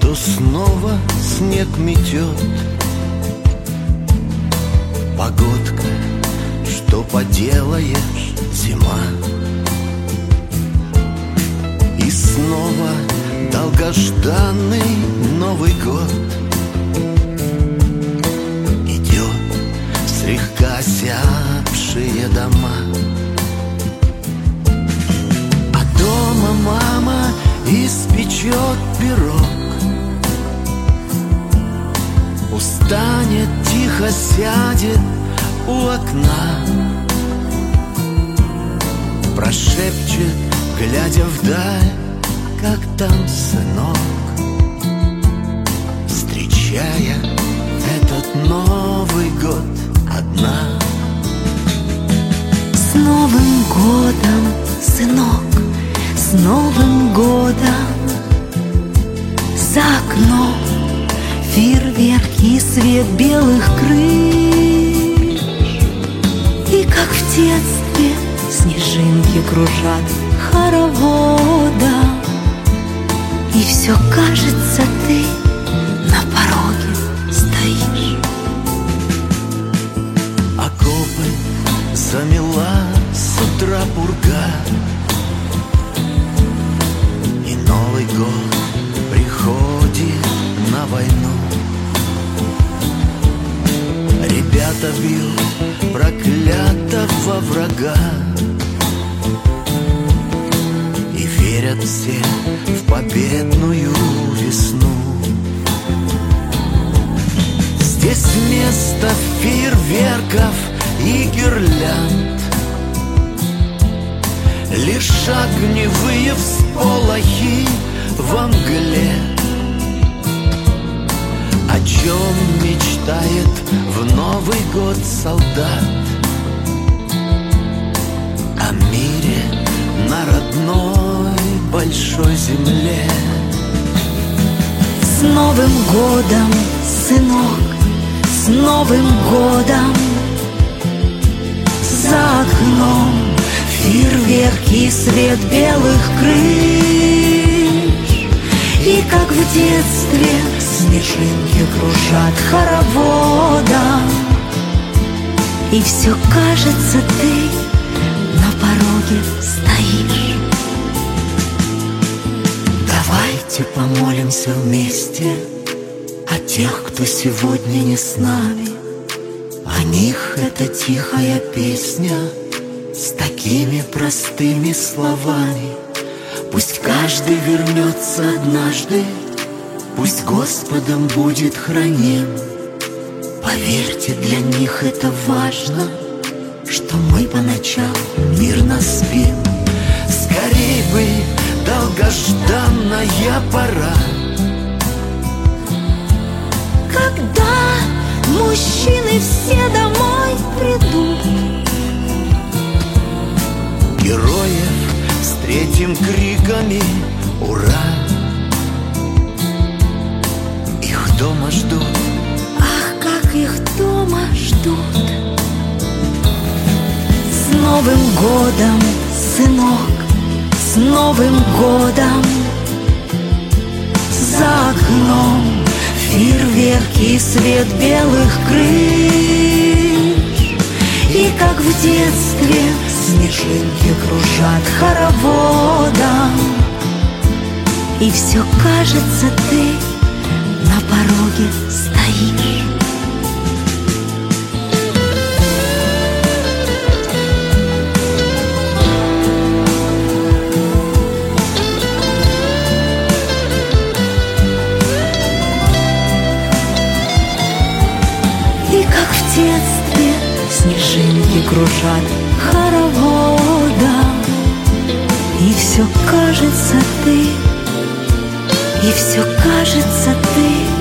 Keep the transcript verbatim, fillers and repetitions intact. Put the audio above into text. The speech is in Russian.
что снова снег метет. Погодка, что поделаешь, зима. И снова долгожданный Новый год идет в слегка осябшие дома. А дома мама испечет пирог, устанет, тихо сядет у окна, прошепчет, глядя вдаль, как там сынок, встречая этот Новый год одна. С Новым годом, сынок, с Новым годом. За окном фейерверки, свет белых крыш. И как в детстве снежинки кружат хороводом. И все кажется, ты на пороге стоишь. Окопы замела с утра пурга, и Новый год приходит на войну. Ребята бьют проклятого врага, и верят все в победную весну. Здесь вместо фейерверков и гирлянд лишь огневые всполохи во мгле. О чем мечтает в Новый год солдат? О мире на родной большой земле. С Новым годом, сынок, с Новым годом. За окном фейерверки, свет белых крыш. И как в детстве снежинки кружат хороводом. И все кажется, ты на пороге стоишь. Давайте помолимся вместе о тех, кто сегодня не с нами. О них эта тихая песня с такими простыми словами. Пусть каждый вернется однажды, пусть Господом будет храним. Поверьте, для них это важно, что мы по ночам мирно спим. Скорей бы долгожданная пора, когда мужчины все домой придут. Героев встретим криками «Ура!». Их дома ждут. Ах, как их дома ждут. С Новым годом, сынок, с Новым годом. За окном фейерверки, свет белых крыш. И как в детстве снежинки кружат хороводом. И все кажется, ты на пороге стоишь. И как в детстве снежинки кружат хороводом. И все кажется, ты, и все кажется, ты